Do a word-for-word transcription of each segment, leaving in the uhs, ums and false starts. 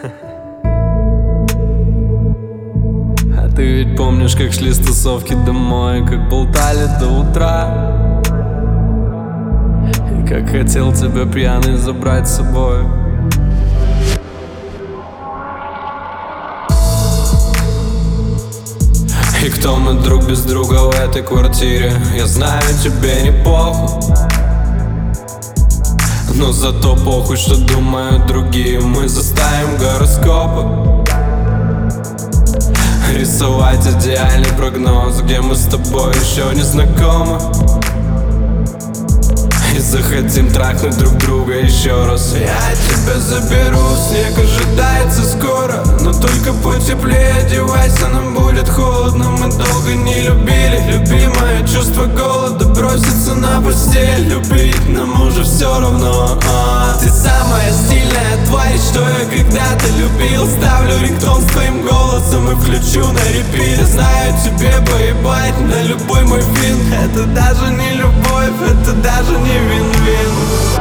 А ты ведь помнишь, как шли с тусовки домой, как болтали до утра, и как хотел тебя пьяный забрать с собой. И кто мы друг без друга в этой квартире? Я знаю, тебе не похуй, но зато похуй, что думают другие. Мы заставим гороскопы рисовать идеальный прогноз, где мы с тобой еще не знакомы, и захотим трахнуть друг друга еще раз. Я тебя заберу, снег ожидается скоро, но только потеплее одевайся, нам будет холодно. Мы долго не любили, любимое чувство голода, броситься на постель, любить нам уже все равно. а, Ты самая стильная тварь, что я когда-то любил. Ставлю рингтон с твоим голосом и включу на репит. Знаю, тебе поебать на любой мой финт. Это даже не любовь, это даже не вин-вин.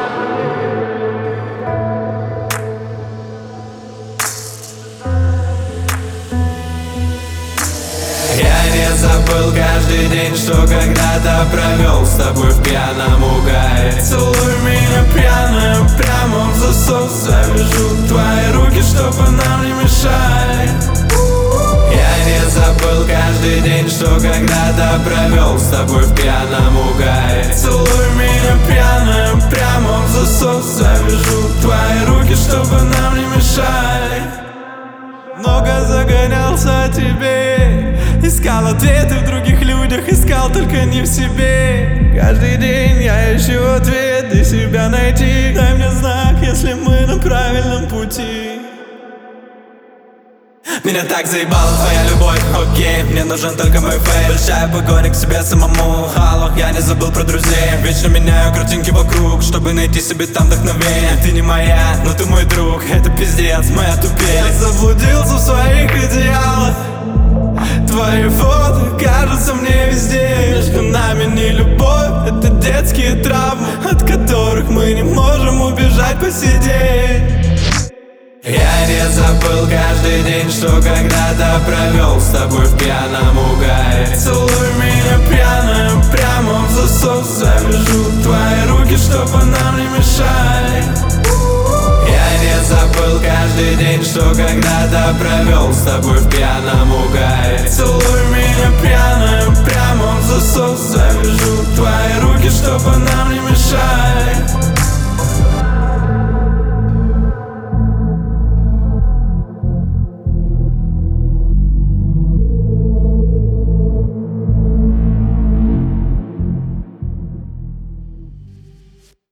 Я не забыл каждый день, что когда-то провел с тобой в пьяном угаре. Целуй меня пьяная, прямо в засос завяжу твои руки, чтобы нам не мешали. Я не забыл каждый день, что когда-то провел с тобой в пьяном угаре. Целуй меня пьяная, прямо в засос завяжу твои руки, чтобы нам не мешали. Много загонялся о тебе, искал ответы в других людях, искал только не в себе. Каждый день я ищу ответ, и себя найти. Дай мне знак, если мы на правильном пути. Меня так заебала твоя любовь, окей, мне нужен только мой фейс. Большая погоня к себе самому, алло, я не забыл про друзей. Вечно меняю картинки вокруг, чтобы найти себе там вдохновение. Ты не моя, но ты мой друг, это пиздец, моя тупель. Я заблудился в своих идеалах, твои фото кажутся мне везде. Между нами не любовь, это детские травмы, от которых мы не можем убежать по сей день. Я не забыл каждый день, что когда-то провел с тобой в пьяном угаре. Целуй меня пьяная, прямо в засос завяжу твои руки, чтобы нам не мешали. Я не забыл каждый день, что когда-то провел с тобой в пьяном угаре. Целуй меня пьяная, прямо в засос завяжу твои руки, чтобы нам не мешали.